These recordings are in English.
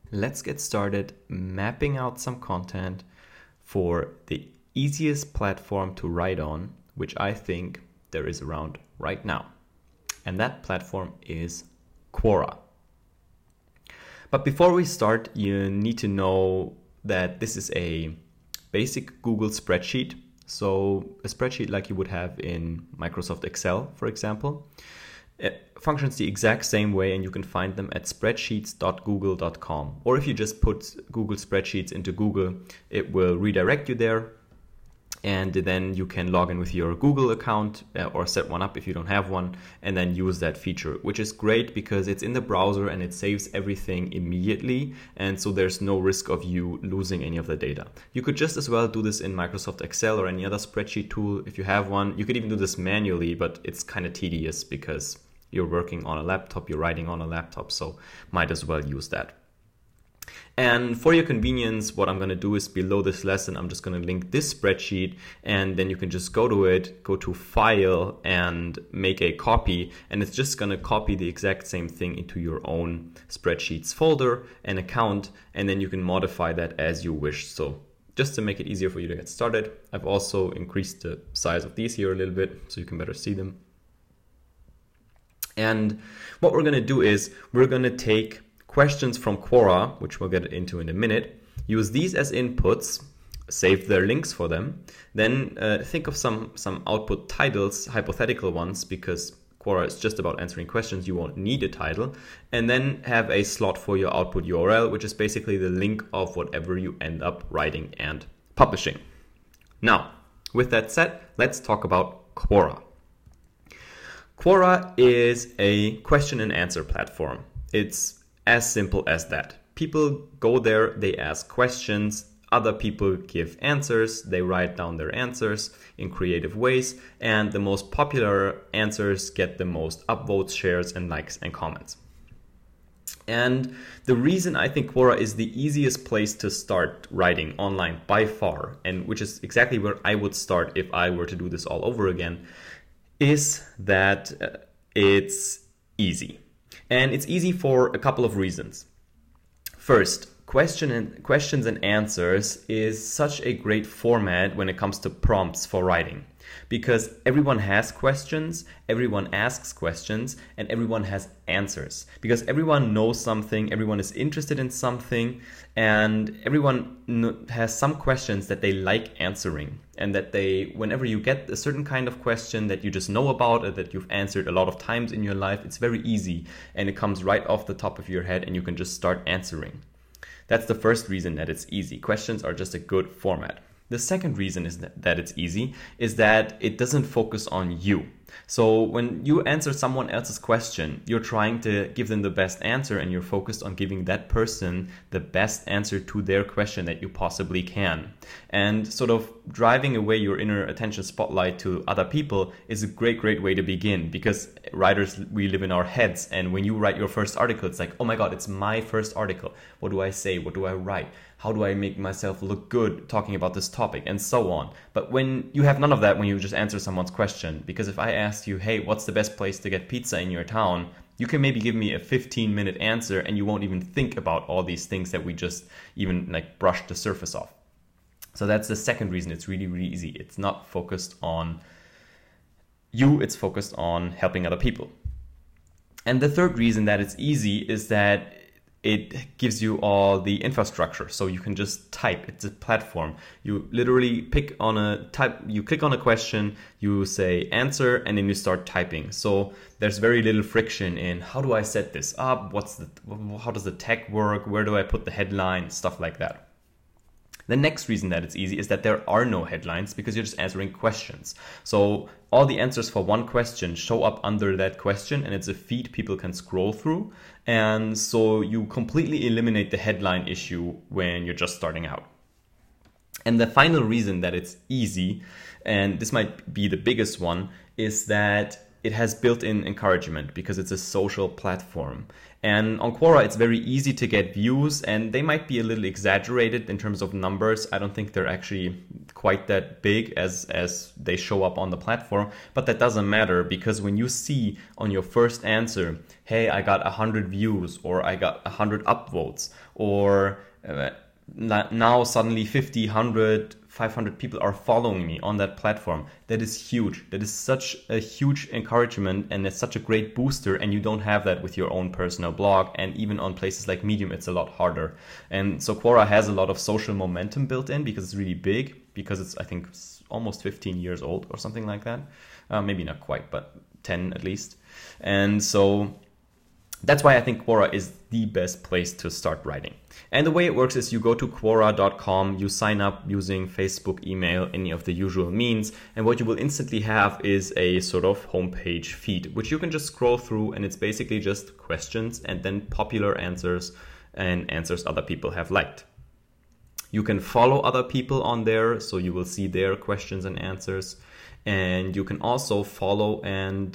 Let's get started mapping out some content for the easiest platform to write on, which I think there is around right now. And that platform is Quora. But before we start, you need to know that this is a basic Google spreadsheet. So a spreadsheet like you would have in Microsoft Excel, for example. It functions the exact same way, and you can find them at spreadsheets.google.com. Or if you just put Google Spreadsheets into Google, it will redirect you there. And then you can log in with your Google account or set one up if you don't have one, and then use that feature, which is great because it's in the browser and it saves everything immediately. And so there's no risk of you losing any of the data. You could just as well do this in Microsoft Excel or any other spreadsheet tool if you have one. You could even do this manually, but it's kind of tedious because you're working on a laptop, you're writing on a laptop, so might as well use that. And for your convenience, what I'm going to do is below this lesson, I'm just going to link this spreadsheet, and then you can just go to it, go to File, and make a copy. And it's just going to copy the exact same thing into your own spreadsheets folder and account, and then you can modify that as you wish. So just to make it easier for you to get started, I've also increased the size of these here a little bit so you can better see them. And what we're going to do is we're going to take questions from Quora, which we'll get into in a minute, use these as inputs, save their links for them, then think of some output titles, hypothetical ones, because Quora is just about answering questions, you won't need a title, and then have a slot for your output URL, which is basically the link of whatever you end up writing and publishing. Now, with that said, let's talk about Quora. Quora is a question and answer platform. It's as simple as that. People go there, they ask questions, other people give answers, they write down their answers in creative ways, and the most popular answers get the most upvotes, shares, and likes and comments. And the reason I think Quora is the easiest place to start writing online by far, and which is exactly where I would start if I were to do this all over again, is that it's easy. And it's easy for a couple of reasons. First, questions and answers is such a great format when it comes to prompts for writing. Because everyone has questions, everyone asks questions, and everyone has answers. Because everyone knows something, everyone is interested in something, and everyone has some questions that they like answering. And that whenever you get a certain kind of question that you just know about or that you've answered a lot of times in your life, it's very easy and it comes right off the top of your head and you can just start answering. That's the first reason that it's easy. Questions are just a good format. The second reason is that it's easy is that it doesn't focus on you. So when you answer someone else's question, you're trying to give them the best answer and you're focused on giving that person the best answer to their question that you possibly can. And sort of driving away your inner attention spotlight to other people is a great way to begin, because writers, we live in our heads, and when you write your first article, it's like, oh my God, it's my first article. What do I say? What do I write? How do I make myself look good talking about this topic, and so on. But when you have none of that when you just answer someone's question, because if I asked you, hey, what's the best place to get pizza in your town? You can maybe give me a 15-minute answer and you won't even think about all these things that we just even brushed the surface off. So that's the second reason it's really easy. It's not focused on you, it's focused on helping other people. And the third reason that it's easy is that it gives you all the infrastructure, so you can just type. It's a platform. You literally click on a question, you say answer, and then you start typing. So there's very little friction in how do I set this up, how does the tag work, where do I put the headline, stuff like that. The next reason that it's easy is that there are no headlines because you're just answering questions. So all the answers for one question show up under that question, and it's a feed people can scroll through. And so you completely eliminate the headline issue when you're just starting out. And the final reason that it's easy, and this might be the biggest one, is that it has built-in encouragement because it's a social platform. And on Quora, it's very easy to get views, and they might be a little exaggerated in terms of numbers. I don't think they're actually quite that big as they show up on the platform, but that doesn't matter, because when you see on your first answer, hey, I got 100 views, or I got 100 upvotes, or now suddenly 50, 100, 500 people are following me on that platform, that is huge. That is such a huge encouragement, and it's such a great booster, and you don't have that with your own personal blog, and even on places like Medium it's a lot harder. And so Quora has a lot of social momentum built in because it's really big, because it's, I think, almost 15 years old or something like that. Maybe not quite, but 10 at least. And so that's why I think Quora is the best place to start writing. And the way it works is you go to Quora.com, you sign up using Facebook, email, any of the usual means, and what you will instantly have is a sort of homepage feed, which you can just scroll through, and it's basically just questions and then popular answers and answers other people have liked. You can follow other people on there, so you will see their questions and answers, and you can also follow and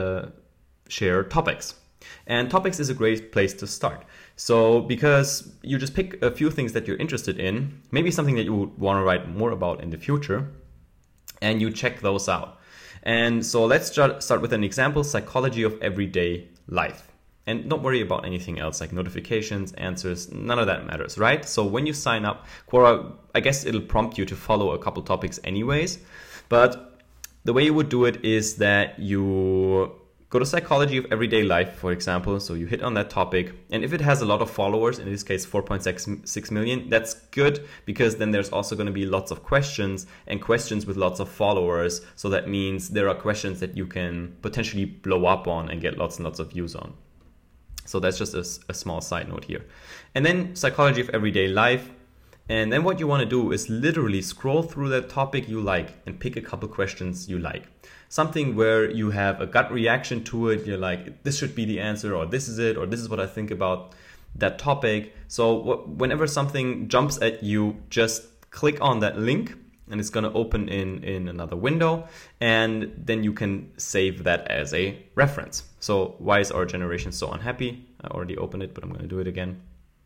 share topics. And topics is a great place to start. So because you just pick a few things that you're interested in, maybe something that you would want to write more about in the future, and you check those out. And so let's start with an example: psychology of everyday life. And don't worry about anything else like notifications, answers, none of that matters, right? So when you sign up, Quora, I guess it'll prompt you to follow a couple topics anyways. But the way you would do it is that you go to psychology of everyday life, for example. So you hit on that topic, and if it has a lot of followers, in this case 4.6 million, that's good, because then there's also going to be lots of questions, and questions with lots of followers. So that means there are questions that you can potentially blow up on and get lots and lots of views on. So that's just a small side note here. And then psychology of everyday life. And then what you want to do is literally scroll through that topic you like and pick a couple questions you like. Something where you have a gut reaction to it. You're like, this should be the answer, or this is it, or this is what I think about that topic. So whenever something jumps at you, just click on that link, and it's going to open in another window, and then you can save that as a reference. So why is our generation so unhappy? I already opened it, but I'm going to do it again.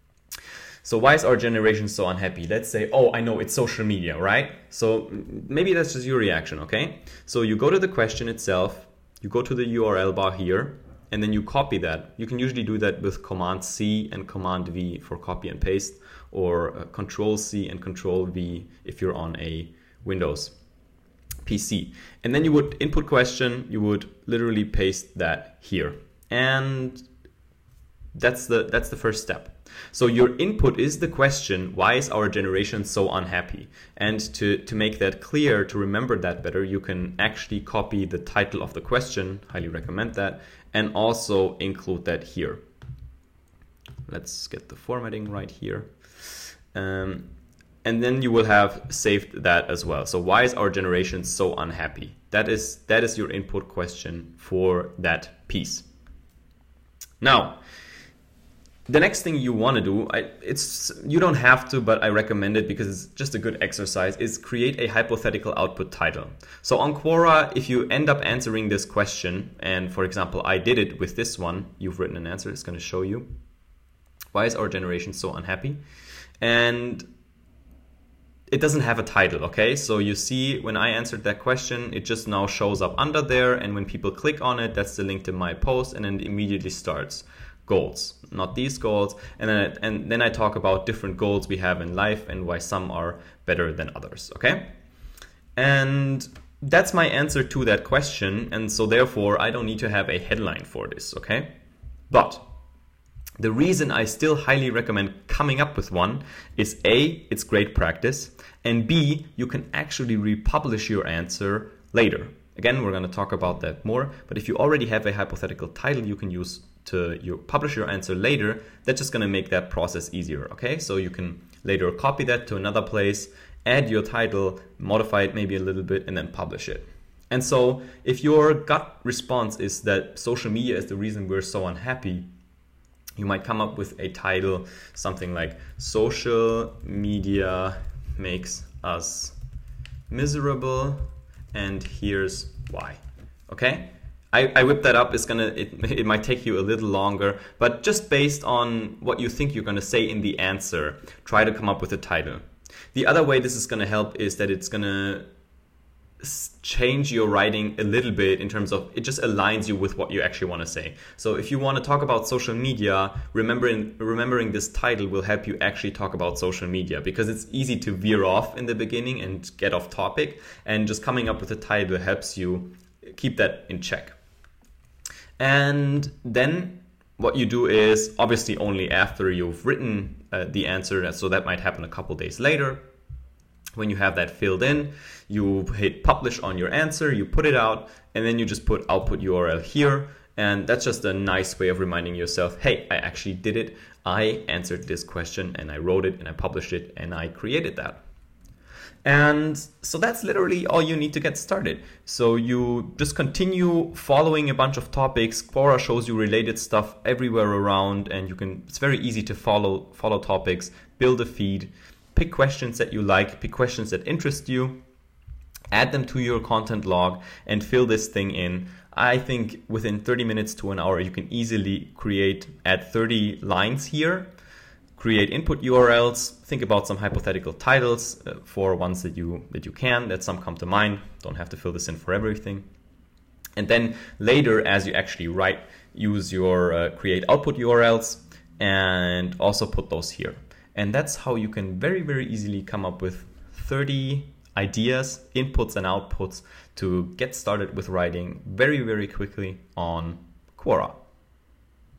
So why is our generation so unhappy? Let's say, oh, I know, it's social media, right? So maybe that's just your reaction, okay? So you go to the question itself, you go to the URL bar here, and then you copy that. You can usually do that with Command-C and Command-V for copy and paste, or Control-C and Control-V if you're on a Windows PC. And then you would input question, you would literally paste that here. And that's the first step. So your input is the question, why is our generation so unhappy? And to make that clear, to remember that better, you can actually copy the title of the question, highly recommend that, and also include that here. Let's get the formatting right here. And then you will have saved that as well. So why is our generation so unhappy? That is your input question for that piece. Now, the next thing you want to do, you don't have to, but I recommend it because it's just a good exercise, is create a hypothetical output title. So on Quora, if you end up answering this question, and for example, I did it with this one, you've written an answer, it's going to show you. Why is our generation so unhappy? And it doesn't have a title, okay? So you see when I answered that question, it just now shows up under there, and when people click on it, that's the link to my post, and then it immediately starts. Goals, not these goals, and then I talk about different goals we have in life and why some are better than others, okay? And that's my answer to that question, and so therefore I don't need to have a headline for this, okay? But the reason I still highly recommend coming up with one is A, it's great practice, and B, you can actually republish your answer later. Again, we're going to talk about that more, but if you already have a hypothetical title you can use to publish your answer later, that's just going to make that process easier, okay? So you can later copy that to another place, add your title, modify it maybe a little bit, and then publish it. And so if your gut response is that social media is the reason we're so unhappy, you might come up with a title, something like social media makes us miserable, and here's why, okay? I whipped that up. It might take you a little longer, but just based on what you think you're going to say in the answer, try to come up with a title. The other way this is going to help is that it's going to change your writing a little bit in terms of it just aligns you with what you actually want to say. So if you want to talk about social media, remembering this title will help you actually talk about social media, because it's easy to veer off in the beginning and get off topic, and just coming up with a title helps you keep that in check. And then what you do is, obviously only after you've written the answer, so that might happen a couple days later. When you have that filled in, you hit publish on your answer, you put it out, and then you just put output URL here. And that's just a nice way of reminding yourself, hey, I actually did it. I answered this question and I wrote it and I published it and I created that. And so that's literally all you need to get started. So you just continue following a bunch of topics. Quora shows you related stuff everywhere around, and it's very easy to follow topics, build a feed, pick questions that you like, pick questions that interest you, add them to your content log, and fill this thing in. I think within 30 minutes to an hour, you can easily add 30 lines here, create input URLs, think about some hypothetical titles for ones that you can, that some come to mind. Don't have to fill this in for everything. And then later, as you actually write, use your create output URLs and also put those here. And that's how you can very, very easily come up with 30 ideas, inputs and outputs to get started with writing very, very quickly on Quora.